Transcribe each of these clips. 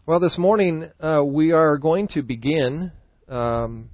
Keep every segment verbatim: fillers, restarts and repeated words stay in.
Well, this morning uh, we are going to begin um,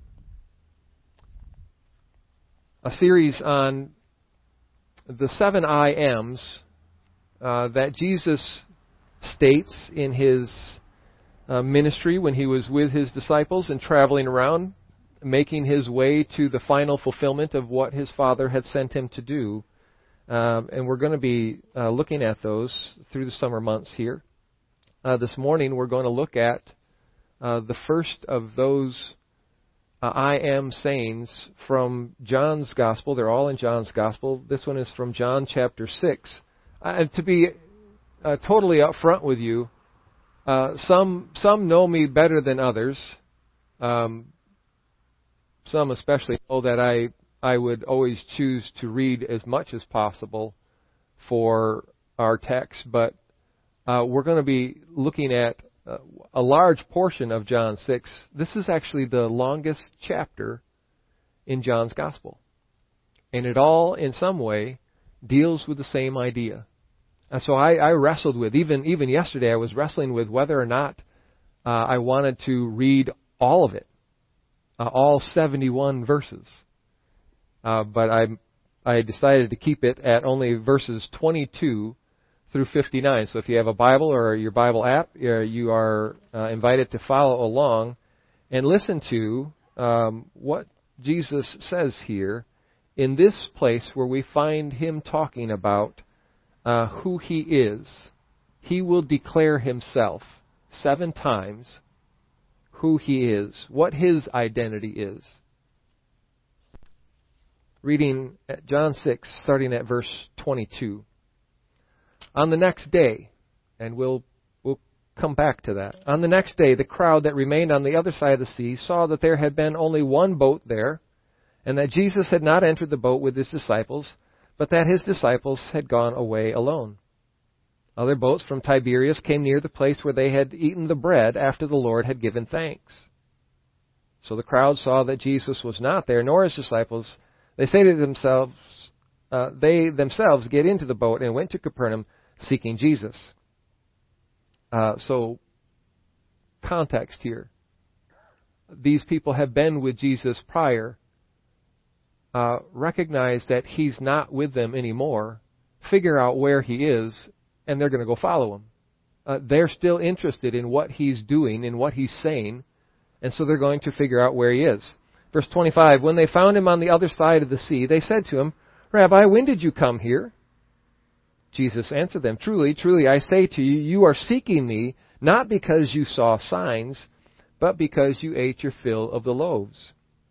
a series on the seven I Ams uh, that Jesus states in his uh, ministry when he was with his disciples and traveling around, making his way to the final fulfillment of what his Father had sent him to do. Um, and we're going to be uh, looking at those through the summer months here. Uh, this morning we're going to look at uh, the first of those uh, I am sayings from John's Gospel. They're all in John's Gospel. This one is from John chapter six. Uh, and to be uh, totally upfront with you, uh, some some know me better than others. Um, some especially know that I I would always choose to read as much as possible for our text, but Uh, we're going to be looking at uh, a large portion of John six. This is actually the longest chapter in John's Gospel. And it all, in some way, deals with the same idea. And so I, I wrestled with, even even yesterday, I was wrestling with whether or not uh, I wanted to read all of it, uh, all seventy-one verses. Uh, but I I decided to keep it at only verses twenty-two through fifty-nine. So if you have a Bible or your Bible app, you are uh, invited to follow along and listen to um, what Jesus says here in this place where we find him talking about uh, who he is. He will declare himself seven times who he is, what his identity is. Reading at John six, starting at verse twenty-two. On the next day, and we'll we'll come back to that. On the next day, the crowd that remained on the other side of the sea saw that there had been only one boat there, and that Jesus had not entered the boat with his disciples, but that his disciples had gone away alone. Other boats from Tiberias came near the place where they had eaten the bread after the Lord had given thanks. So the crowd saw that Jesus was not there, nor his disciples. They say to themselves, uh, they themselves get into the boat and went to Capernaum, seeking Jesus. Uh, so, context here. These people have been with Jesus prior, uh, recognize that he's not with them anymore, figure out where he is, and they're going to go follow him. Uh, they're still interested in what he's doing, in what he's saying, and so they're going to figure out where he is. Verse twenty-five, when they found him on the other side of the sea, they said to him, Rabbi, when did you come here? Jesus answered them, Truly, truly, I say to you, you are seeking me, not because you saw signs, but because you ate your fill of the loaves.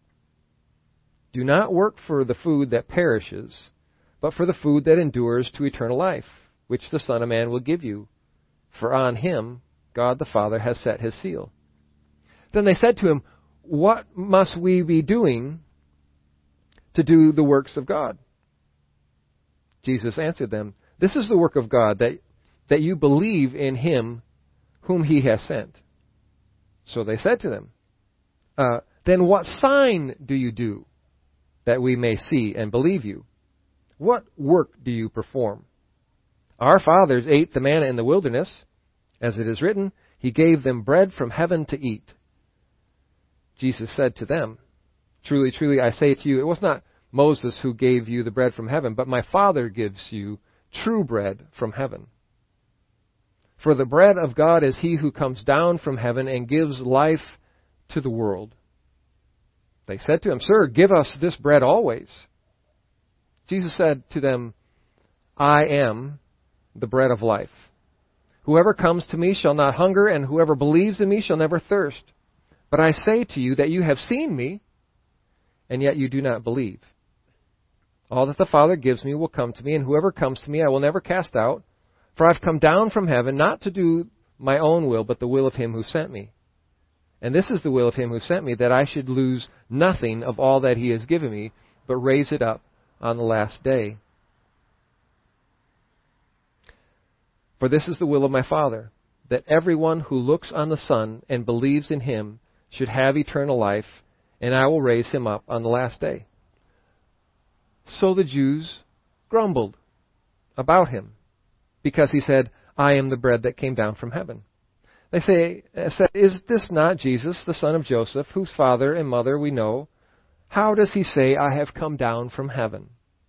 Do not work for the food that perishes, but for the food that endures to eternal life, which the Son of Man will give you. For on him God the Father has set his seal. Then they said to him, What must we be doing to do the works of God? Jesus answered them, This is the work of God, that, that you believe in him whom he has sent. So they said to them, uh, Then what sign do you do, that we may see and believe you? What work do you perform? Our fathers ate the manna in the wilderness. As it is written, he gave them bread from heaven to eat. Jesus said to them, Truly, truly, I say to you, it was not Moses who gave you the bread from heaven, but my Father gives you true bread from heaven. For the bread of God is he who comes down from heaven and gives life to the world. They said to him, Sir, give us this bread always. Jesus said to them, I am the bread of life. Whoever comes to me shall not hunger, and whoever believes in me shall never thirst. But I say to you that you have seen me, and yet you do not believe. All that the Father gives me will come to me, and whoever comes to me I will never cast out. For I've come down from heaven not to do my own will, but the will of him who sent me. And this is the will of him who sent me, that I should lose nothing of all that he has given me, but raise it up on the last day. For this is the will of my Father, that everyone who looks on the Son and believes in him should have eternal life, and I will raise him up on the last day. So the Jews grumbled about him, because he said, I am the bread that came down from heaven. They say, said, "Is this not Jesus, the son of Joseph, whose father and mother we know? How does he say, 'I have come down from heaven'?"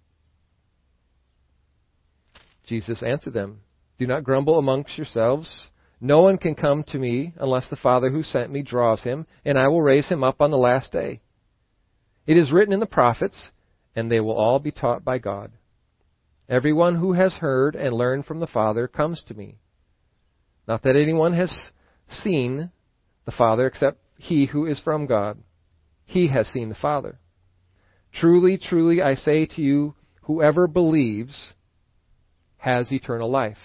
Jesus answered them, "Do not grumble amongst yourselves. No one can come to me unless the Father who sent me draws him, and I will raise him up on the last day. It is written in the prophets, and they will all be taught by God. Everyone who has heard and learned from the Father comes to me. Not that anyone has seen the Father except he who is from God. He has seen the Father. Truly, truly, I say to you, whoever believes has eternal life."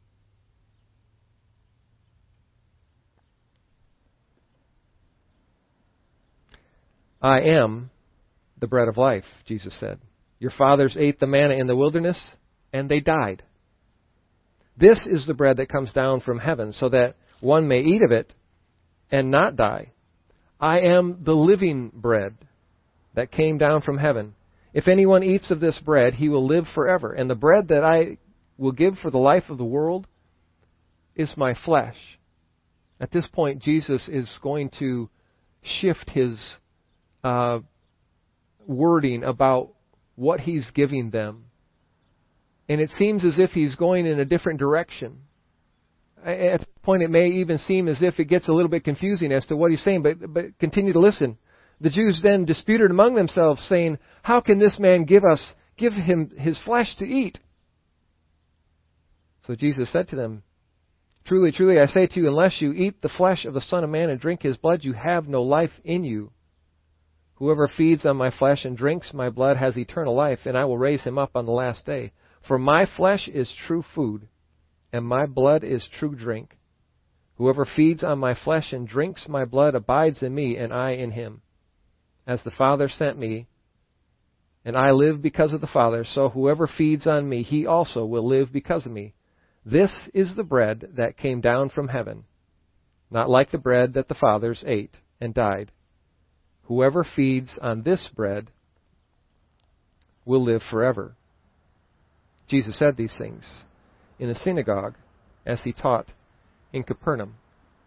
"I am the bread of life," Jesus said. "Your fathers ate the manna in the wilderness, and they died. This is the bread that comes down from heaven, so that one may eat of it and not die. I am the living bread that came down from heaven. If anyone eats of this bread, he will live forever. And the bread that I will give for the life of the world is my flesh." At this point, Jesus is going to shift his uh, wording about what he's giving them. And it seems as if he's going in a different direction. At this point, it may even seem as if it gets a little bit confusing as to what he's saying, but, but continue to listen. "The Jews then disputed among themselves, saying, 'How can this man give us, give him his flesh to eat?' So Jesus said to them, 'Truly, truly, I say to you, unless you eat the flesh of the Son of Man and drink his blood, you have no life in you. Whoever feeds on my flesh and drinks my blood has eternal life, and I will raise him up on the last day. For my flesh is true food, and my blood is true drink. Whoever feeds on my flesh and drinks my blood abides in me, and I in him. As the Father sent me, and I live because of the Father, so whoever feeds on me, he also will live because of me. This is the bread that came down from heaven, not like the bread that the fathers ate and died. Whoever feeds on this bread will live forever." Jesus said these things in the synagogue as he taught in Capernaum.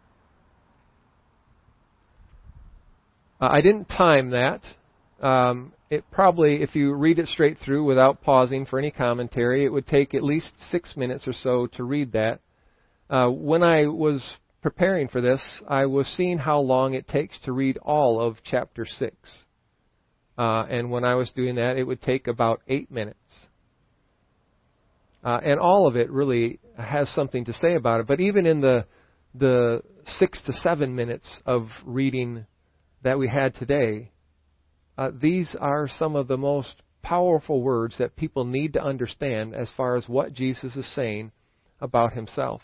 Uh, I didn't time that. Um, it probably, if you read it straight through without pausing for any commentary, it would take at least six minutes or so to read that. Uh, when I was preparing for this, I was seeing how long it takes to read all of chapter six. Uh, and when I was doing that, it would take about eight minutes. Uh, and all of it really has something to say about it. But even in the the six to seven minutes of reading that we had today, uh, these are some of the most powerful words that people need to understand as far as what Jesus is saying about himself.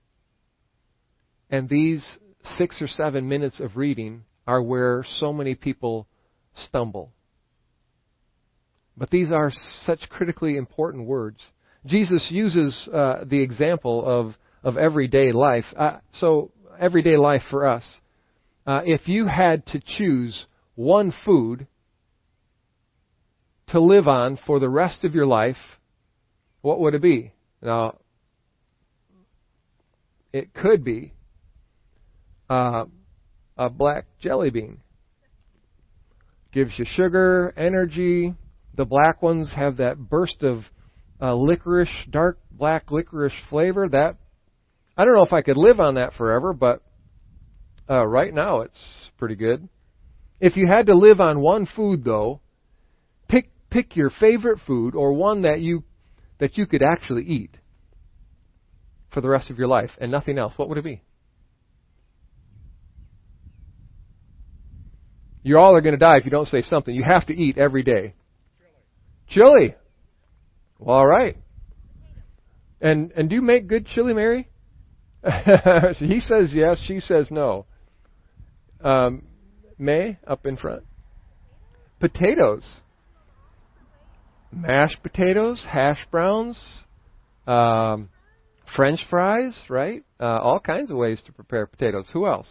And these six or seven minutes of reading are where so many people stumble. But these are such critically important words. Jesus uses uh, the example of, of everyday life. Uh, so, everyday life for us. Uh, if you had to choose one food to live on for the rest of your life, what would it be? Now, it could be uh, a black jelly bean. Gives you sugar, energy. The black ones have that burst of uh, licorice, dark black licorice flavor. That I don't know if I could live on that forever, but uh, right now it's pretty good. If you had to live on one food, though, pick pick your favorite food or one that you that you could actually eat for the rest of your life and nothing else. What would it be? You all are going to die if you don't say something. You have to eat every day. Chili. Chili. Well, all right. And and do you make good chili, Mary? He says yes. She says no. Um, May, up in front. Potatoes. Mashed potatoes, hash browns, um, French fries, right? Uh, all kinds of ways to prepare potatoes. Who else?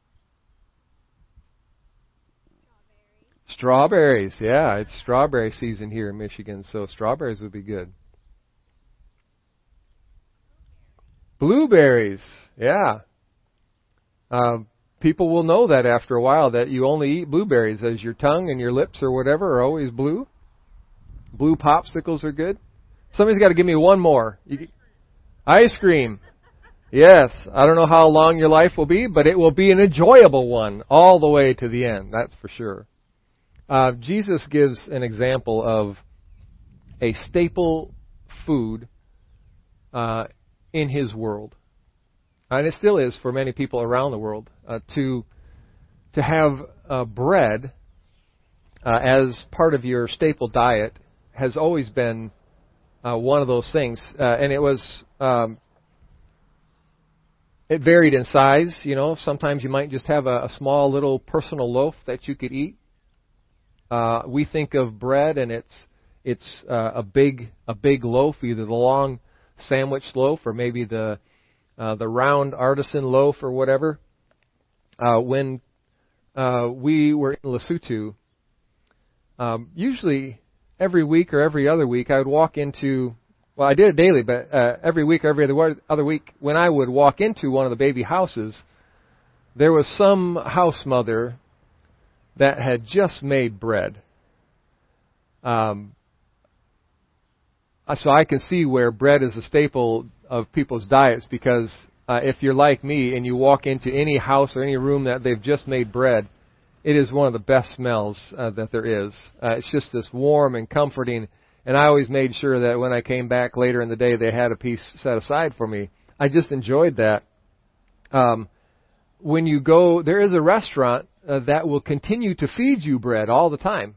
Strawberries. Strawberries, yeah. It's strawberry season here in Michigan, so strawberries would be good. Blueberries, yeah. Uh, people will know that after a while that you only eat blueberries, as your tongue and your lips or whatever are always blue. Blue popsicles are good. Somebody's got to give me one more. You, ice cream. Yes. I don't know how long your life will be, but it will be an enjoyable one all the way to the end. That's for sure. Uh, Jesus gives an example of a staple food uh, in His world. And it still is for many people around the world. Uh, to to have uh, bread uh, as part of your staple diet has always been uh, one of those things. Uh, and it was... Um, It varied in size, you know. Sometimes you might just have a, a small little personal loaf that you could eat. Uh, we think of bread, and it's it's uh, a big a big loaf, either the long sandwich loaf or maybe the uh, the round artisan loaf or whatever. Uh, when uh, we were in Lesotho, um, usually every week or every other week, I would walk into Well, I did it daily, but uh, every week or every other other week, when I would walk into one of the baby houses, there was some house mother that had just made bread. Um, so I can see where bread is a staple of people's diets, because uh, if you're like me and you walk into any house or any room that they've just made bread, it is one of the best smells uh, that there is. Uh, it's just this warm and comforting. And I always made sure that when I came back later in the day, they had a piece set aside for me. I just enjoyed that. Um, when you go, there is a restaurant uh, that will continue to feed you bread all the time.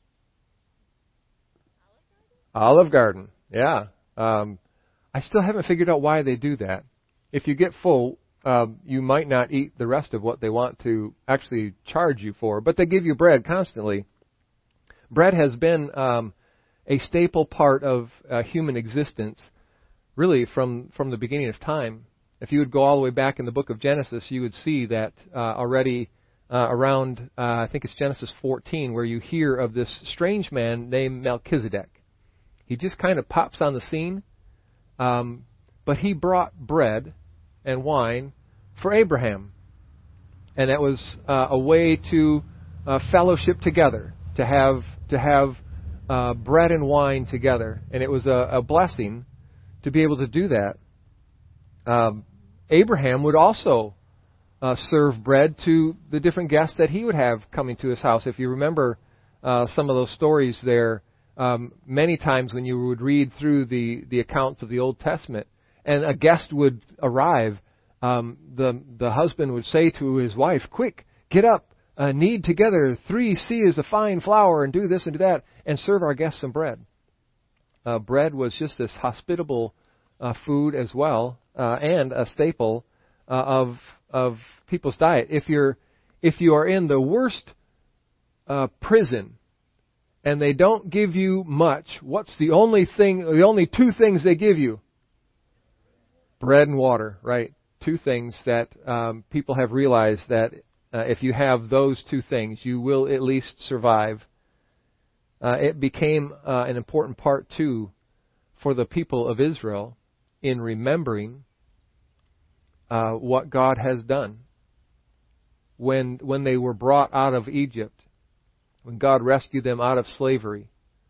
Olive Garden, yeah. Um, I still haven't figured out why they do that. If you get full, um, you might not eat the rest of what they want to actually charge you for, but they give you bread constantly. Bread has been... Um, a staple part of uh, human existence, really from, from the beginning of time. If you would go all the way back in the book of Genesis, you would see that uh, already uh, around, uh, I think it's Genesis fourteen, where you hear of this strange man named Melchizedek. He just kind of pops on the scene, um, but he brought bread and wine for Abraham. And that was uh, a way to uh, fellowship together, to have to have Uh, bread and wine together, and it was a, a blessing to be able to do that. Um, Abraham would also uh, serve bread to the different guests that he would have coming to his house. If you remember uh, some of those stories there, um, many times when you would read through the, the accounts of the Old Testament, and a guest would arrive, um, the the husband would say to his wife, "Quick, get up. Uh, knead together three seahs of fine flour and do this and do that and serve our guests some bread." Uh, bread was just this hospitable uh, food as well, uh, and a staple uh, of of people's diet. If you're if you are in the worst uh, prison and they don't give you much, what's the only thing? The only two things they give you? Bread and water, right? Two things that um, people have realized that. Uh, if you have those two things, you will at least survive. Uh, it became uh, an important part, too, for the people of Israel in remembering uh, what God has done. When, when they were brought out of Egypt, when God rescued them out of slavery,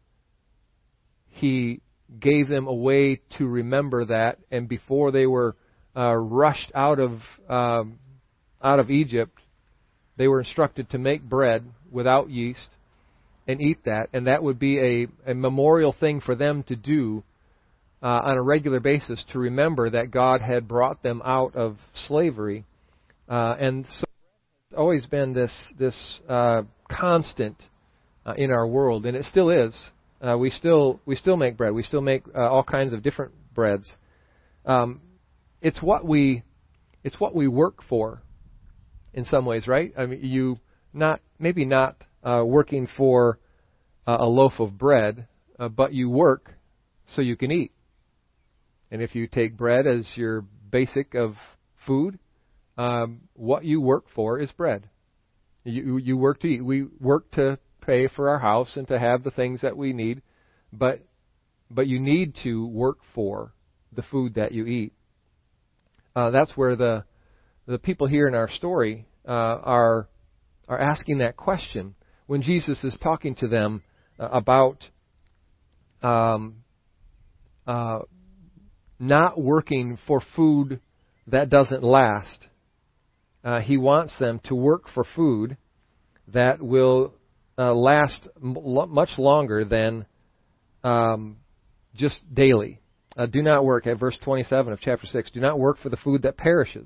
He gave them a way to remember that, and before they were uh, rushed out of um, out of Egypt, they were instructed to make bread without yeast and eat that, and that would be a, a memorial thing for them to do uh, on a regular basis to remember that God had brought them out of slavery. Uh, and so it's always been this this uh, constant uh, in our world, and it still is. Uh, we still we still make bread. We still make uh, all kinds of different breads. Um, it's what we it's what we work for. In some ways, right? I mean, you not maybe not uh, working for uh, a loaf of bread, uh, but you work so you can eat. And if you take bread as your basic of food, um, what you work for is bread. You you work to eat. We work to pay for our house and to have the things that we need, but but you need to work for the food that you eat. Uh, that's where the the people here in our story uh, are are asking that question when Jesus is talking to them uh, about um, uh, not working for food that doesn't last. Uh, he wants them to work for food that will uh, last m- much longer than um, just daily. Uh, do not work, at verse twenty-seven of chapter six, do not work for the food that perishes.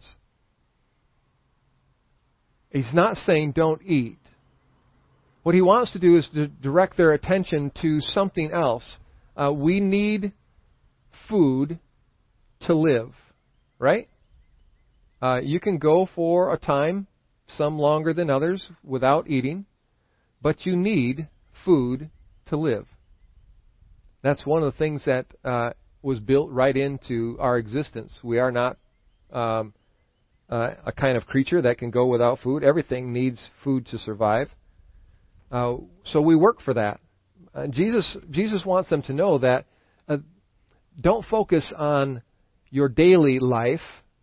He's not saying don't eat. What he wants to do is to direct their attention to something else. Uh, we need food to live, right? Uh, you can go for a time, some longer than others, without eating, but you need food to live. That's one of the things that uh, was built right into our existence. We are not um, uh, a kind of creature that can go without food. Everything needs food to survive. Uh, so we work for that. Uh, Jesus, Jesus wants them to know that uh, don't focus on your daily life.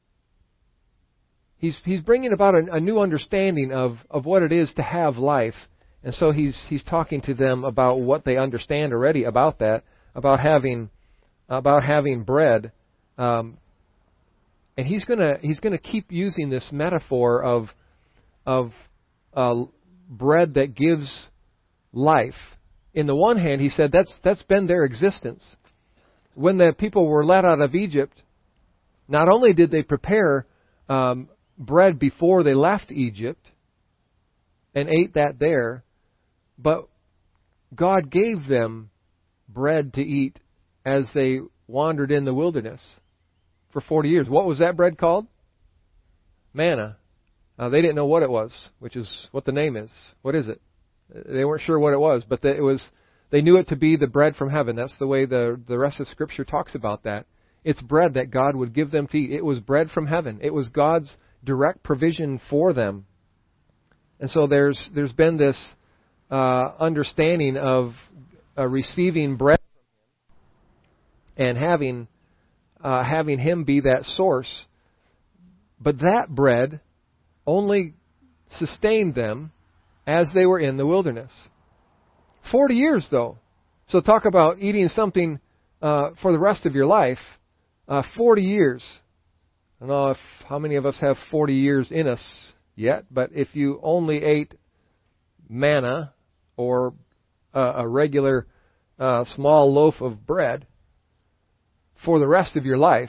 He's he's bringing about a, a new understanding of, of what it is to have life, and so he's he's talking to them about what they understand already about that, about having about having bread, um, and he's gonna he's gonna keep using this metaphor of of uh, bread that gives life. In the one hand, he said that's that's been their existence. When the people were led out of Egypt, not only did they prepare um, bread before they left Egypt and ate that there, but God gave them bread to eat as they wandered in the wilderness for forty years. What was that bread called? Manna. Uh, they didn't know what it was, which is what the name is. What is it? They weren't sure what it was, but it was. They knew it to be the bread from heaven. That's the way the the rest of Scripture talks about that. It's bread that God would give them to eat. It was bread from heaven. It was God's direct provision for them. And so there's there's been this uh, understanding of uh, receiving bread and having uh, having Him be that source. But that bread only sustained them as they were in the wilderness. Forty years, though. So talk about eating something uh, for the rest of your life. Uh, Forty years. I don't know if how many of us have forty years in us yet, but if you only ate manna or uh, a regular uh, small loaf of bread for the rest of your life,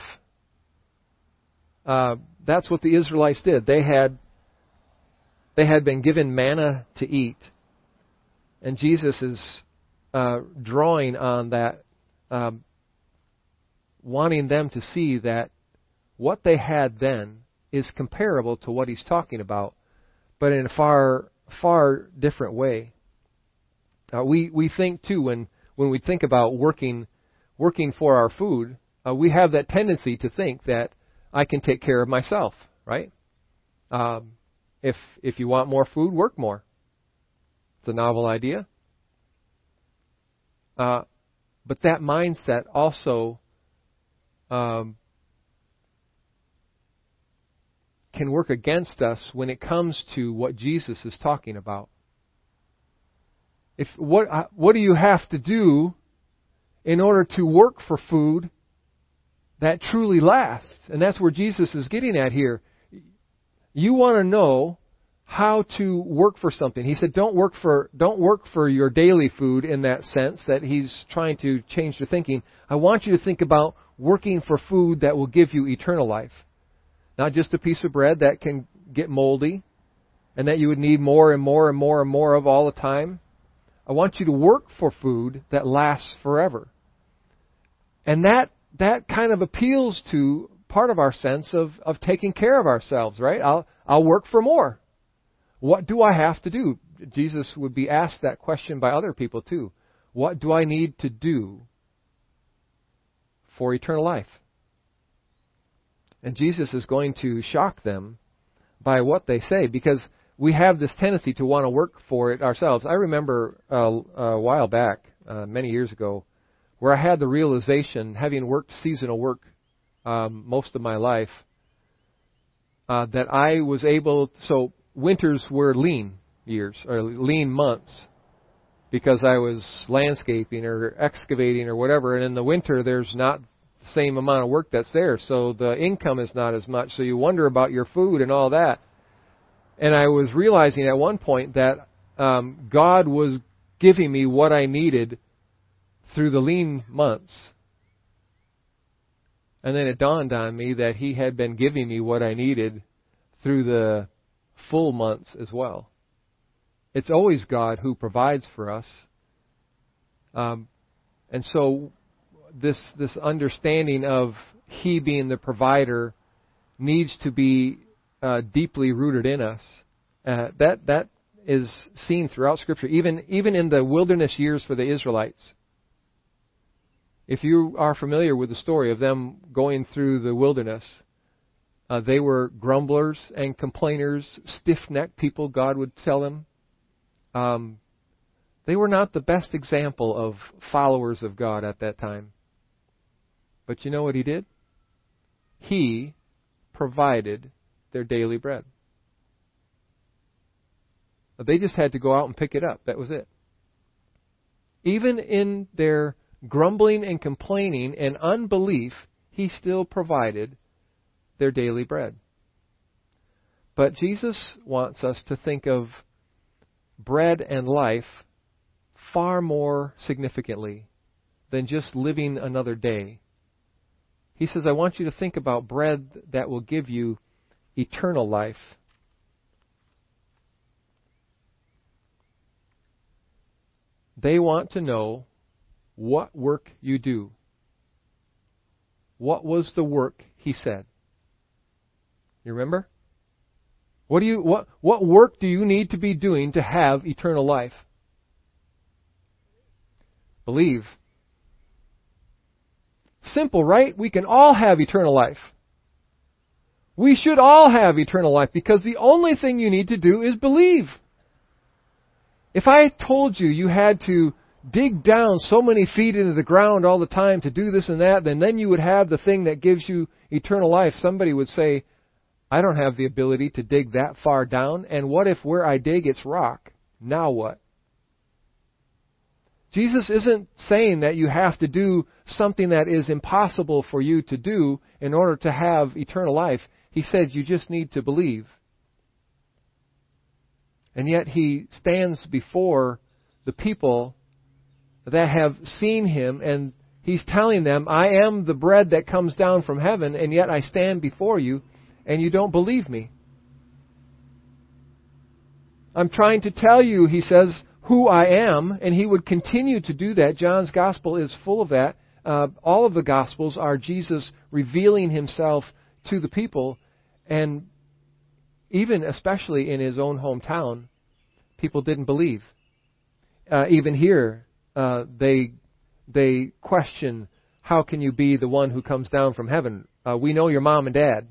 uh, that's what the Israelites did. They had they had been given manna to eat, and Jesus is uh, drawing on that, um, wanting them to see that what they had then is comparable to what he's talking about, but in a far, far different way. Uh, we we think too when when we think about working working for our food, uh, we have that tendency to think that I can take care of myself, right? Um, if if you want more food, work more. It's a novel idea, uh, but that mindset also um, can work against us when it comes to what Jesus is talking about. If what what do you have to do in order to work for food that truly lasts? And that's where Jesus is getting at here. You want to know how to work for something. He said, "Don't work for don't work for your daily food," in that sense that he's trying to change your thinking. I want you to think about working for food that will give you eternal life. Not just a piece of bread that can get moldy and that you would need more and more and more and more of all the time. I want you to work for food that lasts forever. And that that kind of appeals to part of our sense of, of taking care of ourselves, right? I'll I'll work for more. What do I have to do? Jesus would be asked that question by other people too. What do I need to do for eternal life? And Jesus is going to shock them by what they say, because we have this tendency to want to work for it ourselves. I remember uh, a while back, uh, many years ago, where I had the realization, having worked seasonal work um, most of my life, uh, that I was able, so winters were lean years, or lean months, because I was landscaping or excavating or whatever, and in the winter there's not the same amount of work that's there, so the income is not as much, so you wonder about your food and all that. And I was realizing at one point that um, God was giving me what I needed through the lean months. And then it dawned on me that He had been giving me what I needed through the full months as well. It's always God who provides for us. Um, and so this this understanding of He being the provider needs to be uh, deeply rooted in us. Uh, that that is seen throughout Scripture, even even in the wilderness years for the Israelites. If you are familiar with the story of them going through the wilderness, uh, they were grumblers and complainers, stiff-necked people, God would tell them. Um, they were not the best example of followers of God at that time. But you know what He did? He provided their daily bread. They just had to go out and pick it up. That was it. Even in their grumbling and complaining and unbelief, He still provided their daily bread. But Jesus wants us to think of bread and life far more significantly than just living another day. He says, I want you to think about bread that will give you eternal life. They want to know what work you do. What was the work He said? You remember? What do you what what work do you need to be doing to have eternal life? Believe. Simple, right? We can all have eternal life. We should all have eternal life because the only thing you need to do is believe. If I told you you had to dig down so many feet into the ground all the time to do this and that, then then you would have the thing that gives you eternal life. Somebody would say, I don't have the ability to dig that far down, and what if where I dig it's rock? Now what? Jesus isn't saying that you have to do something that is impossible for you to do in order to have eternal life. He said you just need to believe. And yet He stands before the people that have seen Him, and He's telling them, I am the bread that comes down from heaven, and yet I stand before you, and you don't believe me. I'm trying to tell you, He says, who I am, and He would continue to do that. John's Gospel is full of that. Uh, all of the Gospels are Jesus revealing Himself to the people, and even especially in His own hometown, people didn't believe. Uh, even here, uh, they they question, how can you be the one who comes down from heaven? Uh, we know your mom and dad.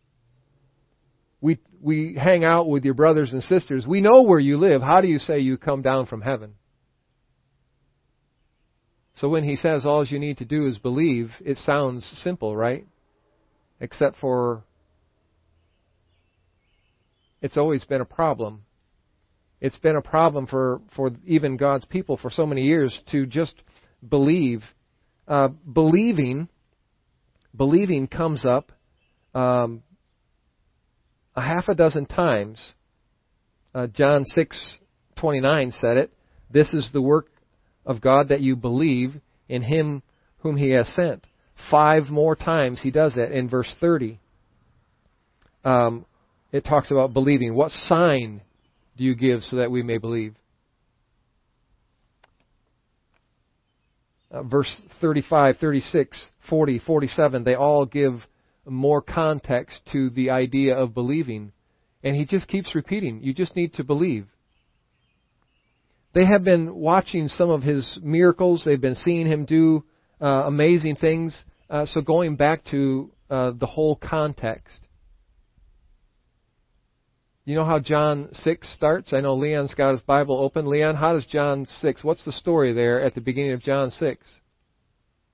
We we hang out with your brothers and sisters. We know where you live. How do you say you come down from heaven? So when He says all you need to do is believe, it sounds simple, right? Except for it's always been a problem. It's been a problem for, for even God's people for so many years to just believe. Uh, believing, believing comes up um, a half a dozen times. Uh, John six twenty-nine said it. This is the work of God, that you believe in Him whom He has sent. Five more times He does that. In verse thirty, um, it talks about believing. What sign do you give so that we may believe? Uh, verse thirty-five, thirty-six, forty, forty-seven, they all give more context to the idea of believing. And He just keeps repeating, you just need to believe. They have been watching some of His miracles. They've been seeing Him do uh, amazing things. Uh, so going back to uh, the whole context. You know how John six starts? I know Leon's got his Bible open. Leon, how does John six, what's the story there at the beginning of John six?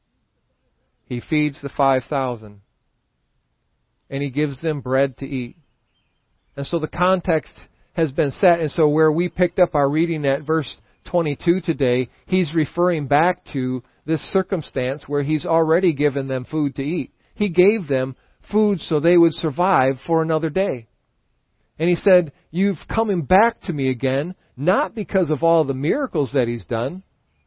He feeds the five thousand. And He gives them bread to eat. And so the context has been set. And so where we picked up our reading at verse twenty-two today, he's referring back to this circumstance where he's already given them food to eat. He gave them food so they would survive for another day. And he said, you've coming back to me again, not because of all the miracles that he's done.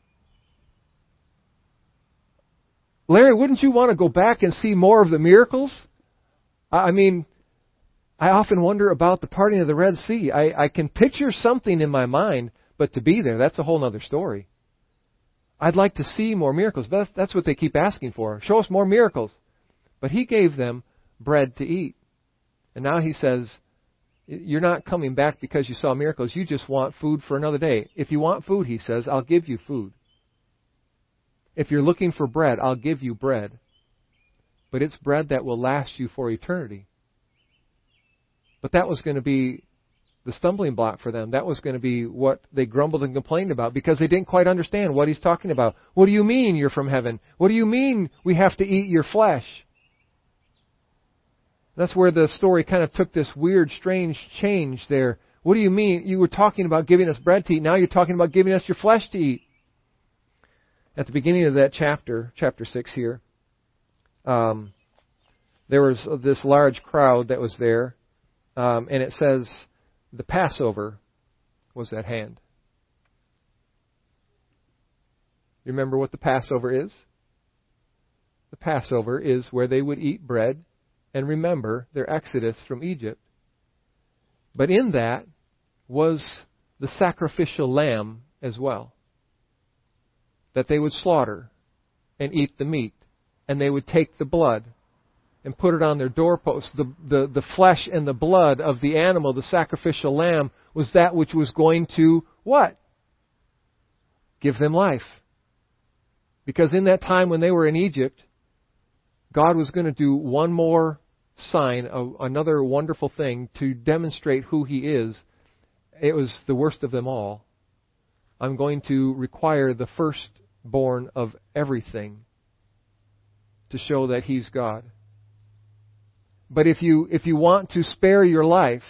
Larry, wouldn't you want to go back and see more of the miracles? I mean, I often wonder about the parting of the Red Sea. I, I can picture something in my mind, but to be there, that's a whole other story. I'd like to see more miracles. But that's, that's what they keep asking for. Show us more miracles. But he gave them bread to eat. And now he says, you're not coming back because you saw miracles. You just want food for another day. If you want food, he says, I'll give you food. If you're looking for bread, I'll give you bread. But it's bread that will last you for eternity. But that was going to be the stumbling block for them. That was going to be what they grumbled and complained about because they didn't quite understand what he's talking about. What do you mean you're from heaven? What do you mean we have to eat your flesh? That's where the story kind of took this weird, strange change there. What do you mean? You were talking about giving us bread to eat. Now you're talking about giving us your flesh to eat. At the beginning of that chapter, chapter six here, um, there was this large crowd that was there. Um, and it says the Passover was at hand. You remember what the Passover is? The Passover is where they would eat bread and remember their exodus from Egypt. But in that was the sacrificial lamb as well, that they would slaughter and eat the meat, and they would take the blood and put it on their doorposts. The, the, the flesh and the blood of the animal, the sacrificial lamb, was that which was going to what? Give them life. Because in that time when they were in Egypt, God was going to do one more sign, of another wonderful thing to demonstrate who He is. It was the worst of them all. I'm going to require the firstborn of everything to show that He's God. But if you if you want to spare your life,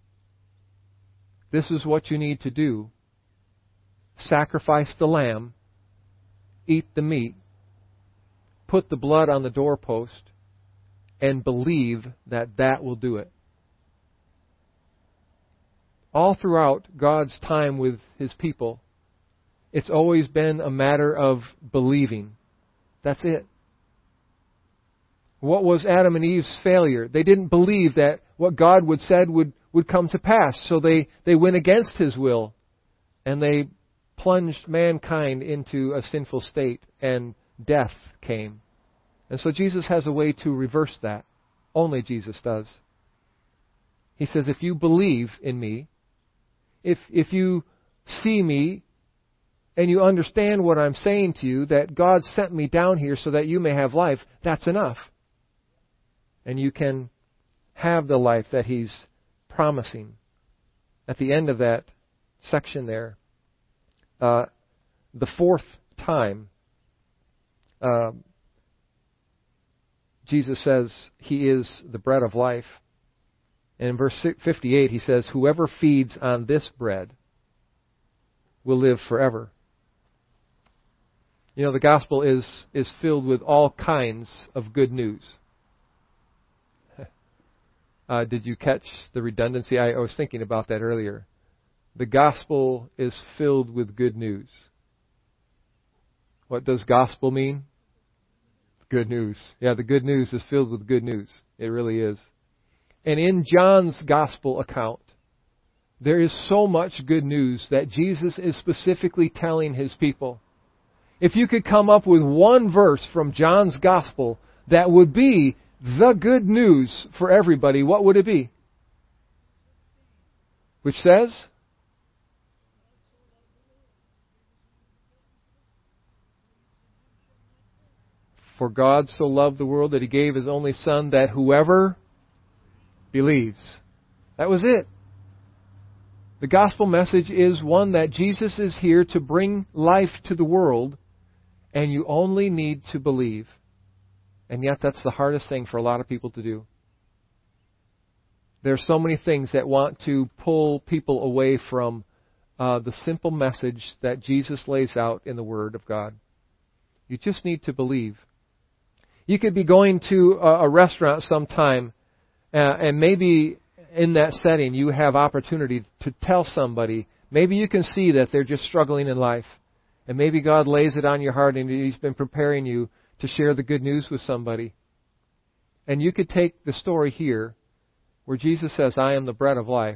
this is what you need to do. Sacrifice the lamb, eat the meat, put the blood on the doorpost, and believe that that will do it. All throughout God's time with His people, it's always been a matter of believing. That's it. What was Adam and Eve's failure? They didn't believe that what God would said would, would come to pass. So they, they went against His will. And they plunged mankind into a sinful state. And death came. And so Jesus has a way to reverse that. Only Jesus does. He says, if you believe in me, if if you see me, and you understand what I'm saying to you, that God sent me down here so that you may have life, that's enough. And you can have the life that He's promising. At the end of that section there, uh, the fourth time, uh, Jesus says He is the bread of life. And in verse fifty-eight, He says, whoever feeds on this bread will live forever. You know, the gospel is, is filled with all kinds of good news. Uh, did you catch the redundancy? I, I was thinking about that earlier. The gospel is filled with good news. What does gospel mean? Good news. Yeah, the good news is filled with good news. It really is. And in John's gospel account, there is so much good news that Jesus is specifically telling His people. If you could come up with one verse from John's gospel that would be the good news for everybody, what would it be? Which says, for God so loved the world that He gave His only Son, that whoever believes. That was it. The gospel message is one that Jesus is here to bring life to the world, and you only need to believe. And yet that's the hardest thing for a lot of people to do. There's so many things that want to pull people away from uh, the simple message that Jesus lays out in the Word of God. You just need to believe. You could be going to a, a restaurant sometime, uh, and maybe in that setting you have opportunity to tell somebody. Maybe you can see that they're just struggling in life. And maybe God lays it on your heart and He's been preparing you to share the good news with somebody. And you could take the story here where Jesus says, I am the bread of life,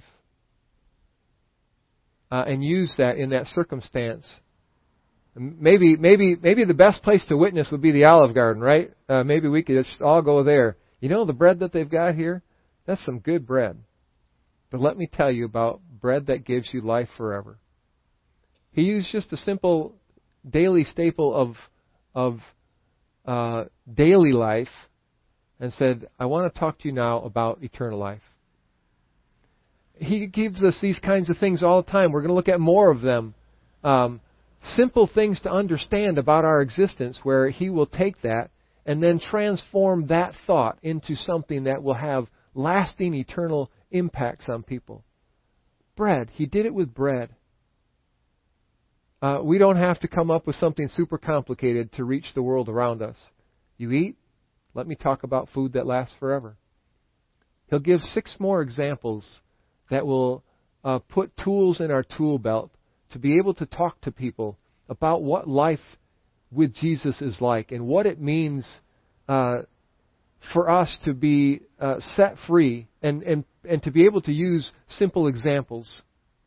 uh, and use that in that circumstance. Maybe maybe, maybe the best place to witness would be the Olive Garden, right? Uh, maybe we could just all go there. You know the bread that they've got here? That's some good bread. But let me tell you about bread that gives you life forever. He used just a simple daily staple of of uh, daily life and said, I want to talk to you now about eternal life. He gives us these kinds of things all the time. We're going to look at more of them. Um, simple things to understand about our existence, where He will take that and then transform that thought into something that will have lasting, eternal impacts on people. Bread. He did it with bread. Uh, we don't have to come up with something super complicated to reach the world around us. You eat? Let me talk about food that lasts forever. He'll give six more examples that will uh, put tools in our tool belt to be able to talk to people about what life with Jesus is like and what it means uh, for us to be uh, set free and, and, and to be able to use simple examples.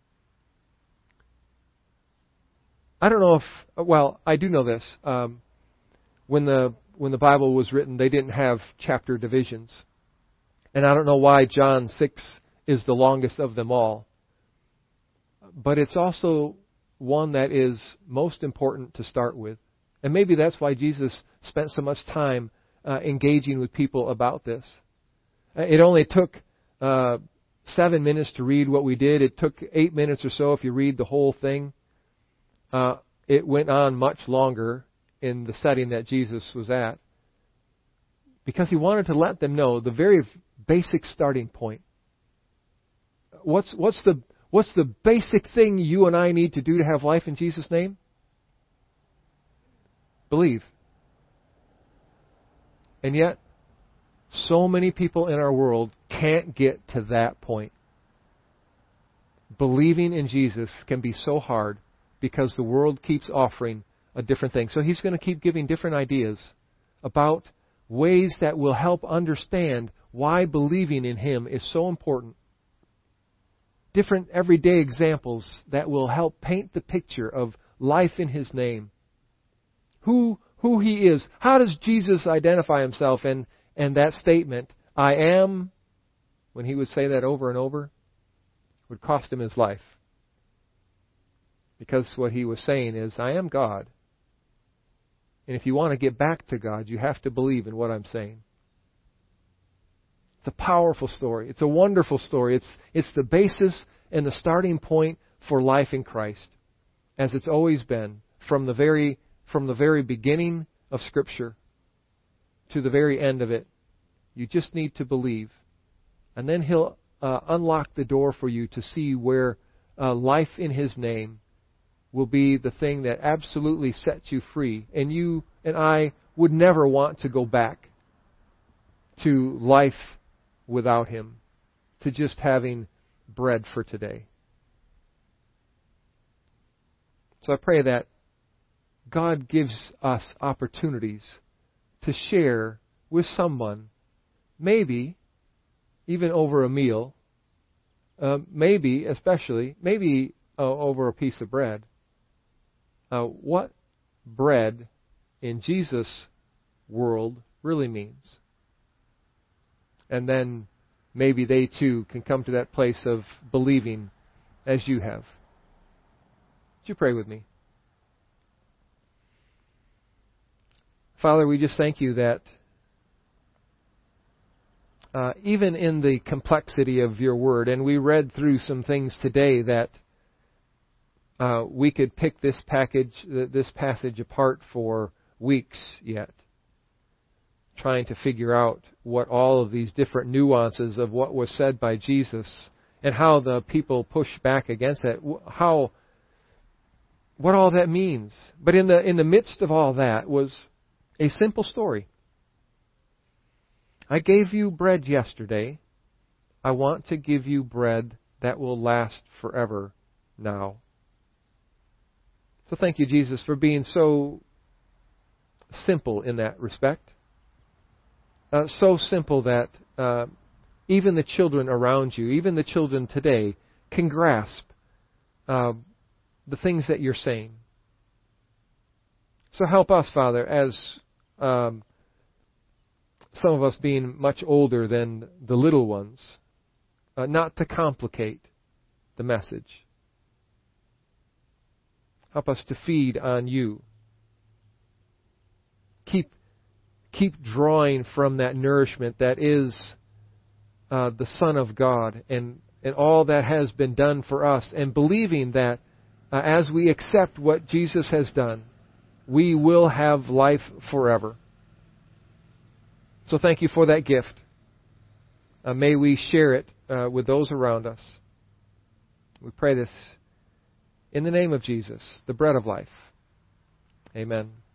I don't know if, well, I do know this. Um, when the when the Bible was written, they didn't have chapter divisions. And I don't know why John six is the longest of them all. But it's also one that is most important to start with. And maybe that's why Jesus spent so much time uh, engaging with people about this. It only took uh, seven minutes to read what we did. It took eight minutes or so if you read the whole thing. Uh, it went on much longer in the setting that Jesus was at, because He wanted to let them know the very basic starting point. What's what's the what's the basic thing you and I need to do to have life in Jesus' name? Believe. And yet, so many people in our world can't get to that point. Believing in Jesus can be so hard because the world keeps offering a different thing. So He's going to keep giving different ideas about ways that will help understand why believing in Him is so important. Different everyday examples that will help paint the picture of life in His name. Who who He is. How does Jesus identify Himself? And, and that statement, I am, when He would say that over and over, would cost Him His life. Because what He was saying is, I am God. And if you want to get back to God, you have to believe in what I'm saying. It's a powerful story. It's a wonderful story. It's it's the basis and the starting point for life in Christ, as it's always been from the very from the very beginning of Scripture to the very end of it. You just need to believe, and then He'll uh, unlock the door for you to see where uh, life in His name will be the thing that absolutely sets you free. And you and I would never want to go back to life without Him, to just having bread for today. So I pray that God gives us opportunities to share with someone, maybe even over a meal, uh, maybe especially, maybe uh, over a piece of bread, Uh, what bread in Jesus' world really means. And then maybe they too can come to that place of believing as you have. Would you pray with me? Father, we just thank You that uh, even in the complexity of Your Word, and we read through some things today that Uh, we could pick this package, uh, this passage apart for weeks yet, trying to figure out what all of these different nuances of what was said by Jesus and how the people pushed back against that, how what all that means. But in the in the midst of all that was a simple story. I gave you bread yesterday. I want to give you bread that will last forever now. So thank you, Jesus, for being so simple in that respect. Uh, so simple that uh, even the children around you, even the children today, can grasp uh, the things that you're saying. So help us, Father, as um, some of us being much older than the little ones, uh, not to complicate the message. Help us to feed on you. Keep keep drawing from that nourishment that is uh, the Son of God and, and all that has been done for us, and believing that uh, as we accept what Jesus has done, we will have life forever. So thank you for that gift. Uh, may we share it uh, with those around us. We pray this in the name of Jesus, the bread of life. Amen.